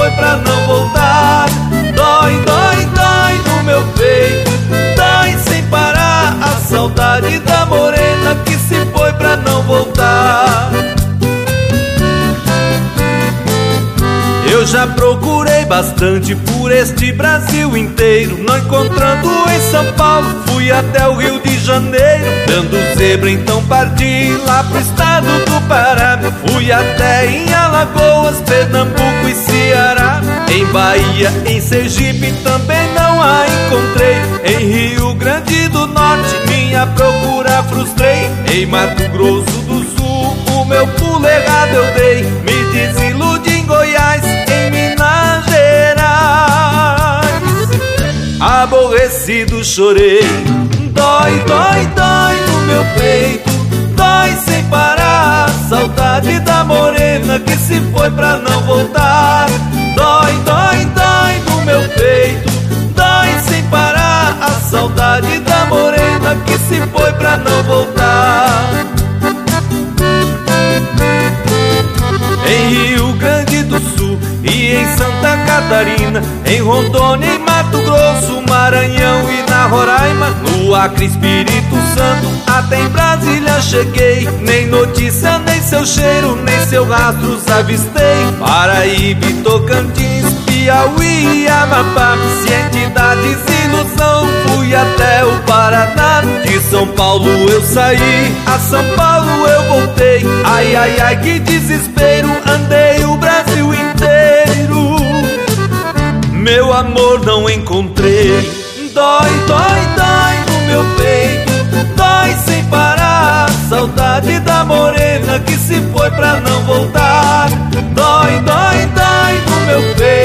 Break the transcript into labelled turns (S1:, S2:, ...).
S1: foi pra não voltar. Dói, dói, dói no meu peito, dói sem parar a saudade da morena que se foi pra não voltar. Eu já procurei bastante por este Brasil inteiro, não encontrando em São Paulo, fui até o Rio de Janeiro. Dando zebra então parti lá pro estado do Pará. Fui até em Alagoas, Pernambuco e Ceará. Em Bahia, em Sergipe também não a encontrei. Em Rio Grande do Norte minha procura frustrei. Em Mato Grosso do Sul o meu pulo errado eu dei. Me desiludi em Goiás, em Minas Gerais. Aborrecido chorei. Dói, dói, dói no meu peito, dói sem parar a saudade da morena que se foi pra não voltar. Dói, dói, dói no meu peito, dói sem parar a saudade da morena que se foi pra não voltar. Em Rio Grande do Sul e em Santa Catarina, em Rondônia, em Mato Grosso, Maranhão e na Roraima, no Acre, Espírito Santo, até em Brasília cheguei. Nem notícia, nem seu cheiro, nem seu rastros avistei. Paraíba, Tocantins, Piauí e Amapá, ciente da desilusão, fui até o Paraná. De São Paulo eu saí, a São Paulo eu voltei. Ai, ai, ai, que desespero, andei o Brasil inteiro. Meu amor não encontrei. Dói, dói, dói no meu peito, dói sem parar a saudade da morena que se foi pra não voltar. Dói, dói, dói no meu peito,